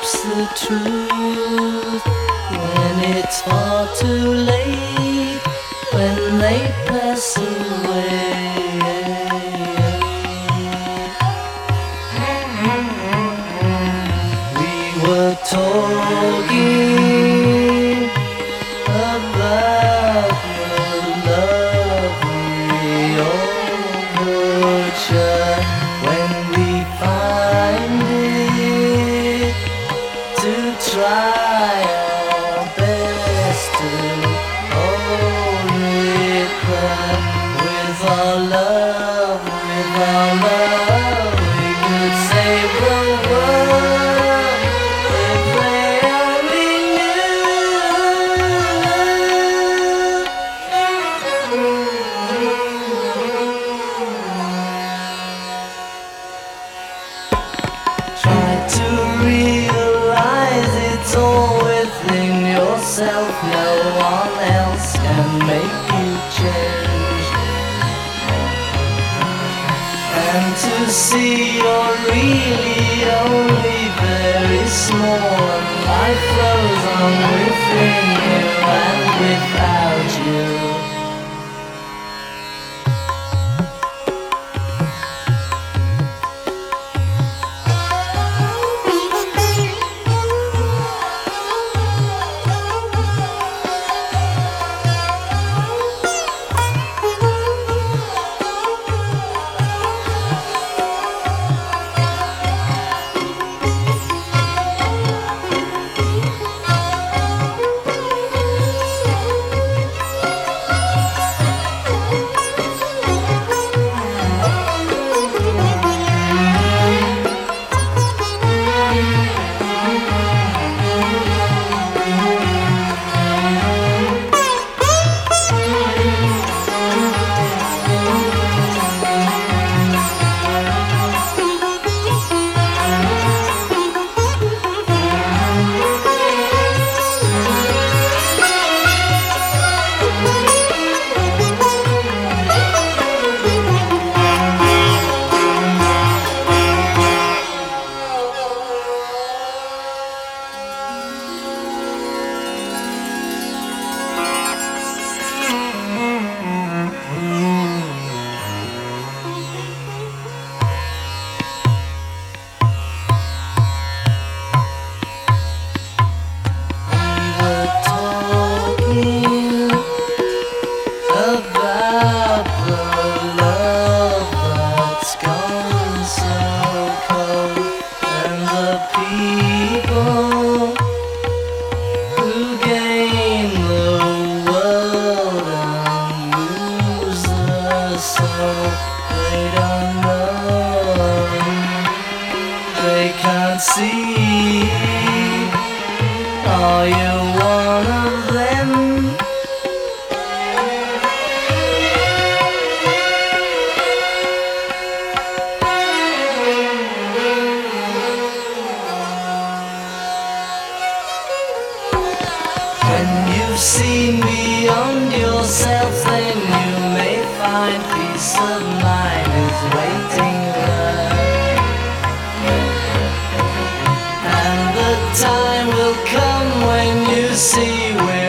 keeps the truth when it's far too late, when they pass away. We were talking about the lovely overture when we find it to try our best to hold it back. With our love, we could save the world if they only try to realize it's all within yourself. No one else can make you change. And to see you're really only very small, and life flows on within you and without you. About the love that's gone so cold, and the people who gain the world and lose the soul. They don't know, they can't see. Are you one of them? When you've seen beyond yourself, then you may find peace of mind is waiting there. And the time will come when you see where